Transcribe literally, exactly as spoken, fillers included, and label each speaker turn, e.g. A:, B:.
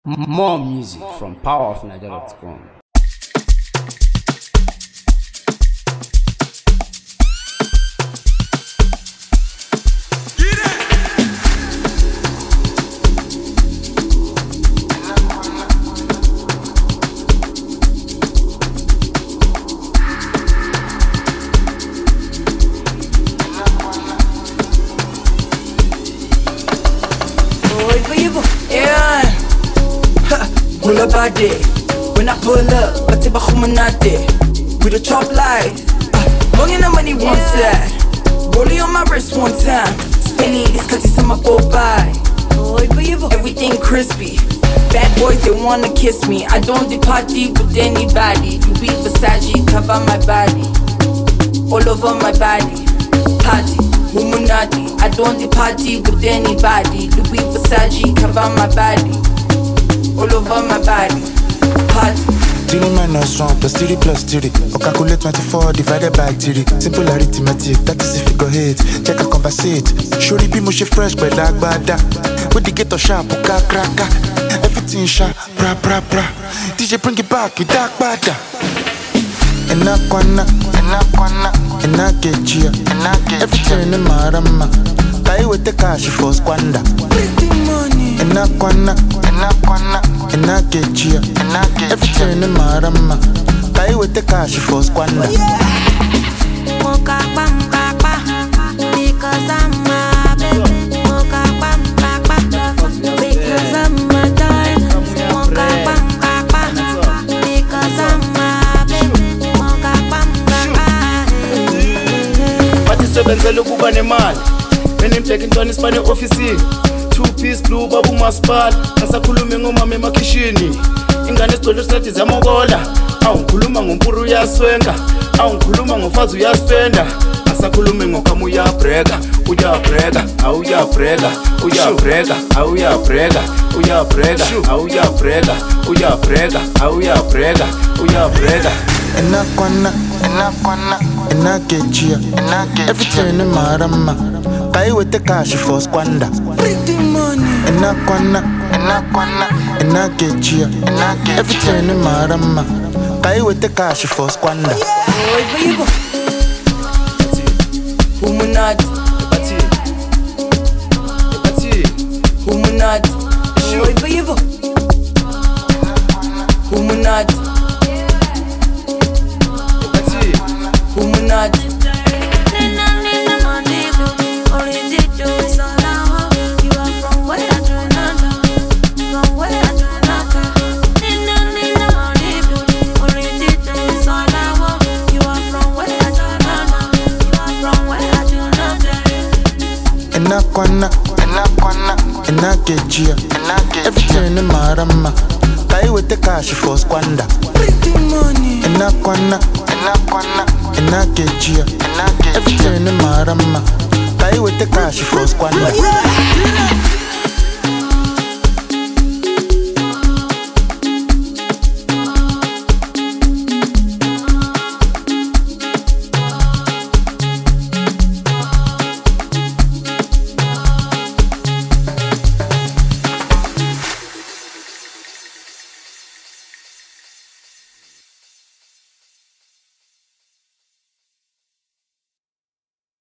A: More music from power of nigeria dot com.
B: Pull up a day. When I pull up, but if I'm not there, with a chop light. Money uh, money one side. Rolling on my wrist one time. Spinning this cause it's on my go by. Everything crispy. Bad boys, they wanna kiss me. I don't do party with anybody. Louis Versace cover my body. All over my body. Party, Illuminati. I don't do party with anybody. Louis Versace cover my body. All over my body, party.
C: Three minus one plus three plus three. Or calculate twenty-four divided by three. Simple arithmetic, that is if you go hit. Check a conversate. Surely be mushy fresh, but like bada. With the ghetto sharp, uka kraka. Everything sharp, bra bra bra. D J bring it back with dark bada. Enakwana, enakwana, enakechia, enakechia. Everything in marama. Buy with the cash for squander. Enakwana, enakwana, enakechia, enakechia. Everything in marama. Buy with the cash for squander.
D: Moka bam baba, because I'm my baby. Moka bam baba, because I'm my darling. Moka bam baba, because I'm my baby. Moka bam baba.
E: Bathi sebenzela ukuba nemali. Benimteka intwana isipane office. Two piece blue babu masipala. Ngasakhuluma ngomama emakhishini. Ingane esidolo sithi zamokola. Awukhuluma ngompuru uyaswenga. Awukhuluma ngofazi uyaspenda. Ngasakhuluma ngokama uyabreka. Uyabreka, awuyabreka. Uyabreka, awuyabreka. Uyabreka, awuyabreka. Uyabreka, awuyabreka. Uyabreka.
C: Enakwana, enakwana, enakechia, enakechia. Everything in marama. Buy with the cash for squander. Enakwana, enakwana, enakechia, enakechia. Everything in marama. Buy with the cash for squander.
B: Illuminati, Illuminati, Illuminati, Illuminati.
C: Enakwana, enakwana, enakechia, enakechia. Everything in marama. Buy with the cash for squander. Enakwana, enakwana, enakechia, enakechia. Everything in marama. Buy with the cash for squander.